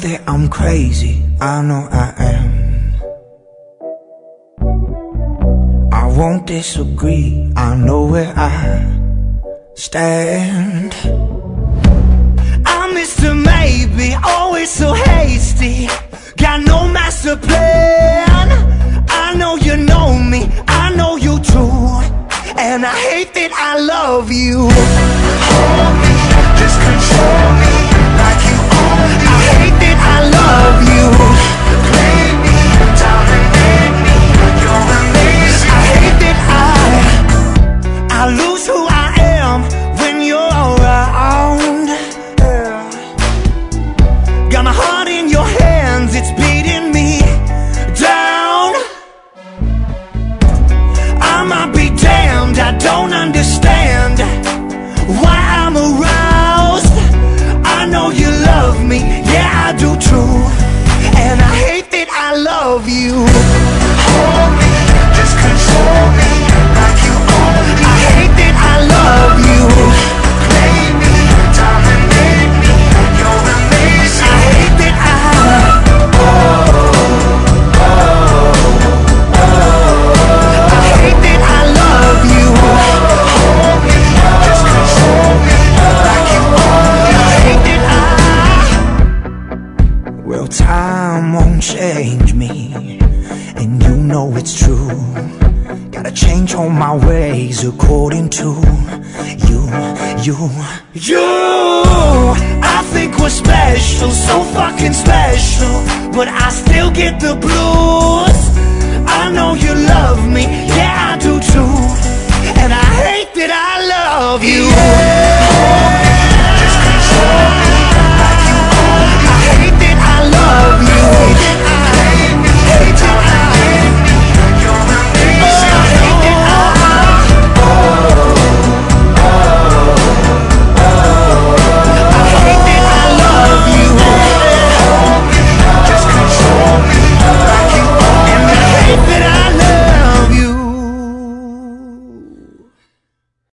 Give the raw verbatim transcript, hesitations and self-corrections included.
that I'm crazy, I know I am. I won't disagree, I know where I stand. I'm Mister Maybe, always so hasty, got no master plan. I know you know me, I know you true, and I hate that I love you. Hold me, just control me like you own me. I hate that I love you. Play me, dominate me, you're amazing. I hate that I, I lose who I am when you're around. Yeah. Got my heart in your hands, it's beating me down. I might be damned, I don't understand why I'm aroused. I know you love me, yeah I do true, and I hate that I love you. Hold me, just control me like you own me. I hate that I love you. Play me, dominate me, you're amazing. I hate that I, oh, oh, oh, oh. I hate that I love you. Hold me, just control me like you own me. I hate that I, well time won't change me, and you know it's true. Gotta change all my ways according to you, you, you. I think we're special, so fucking special, but I still get the blues. I know you love me,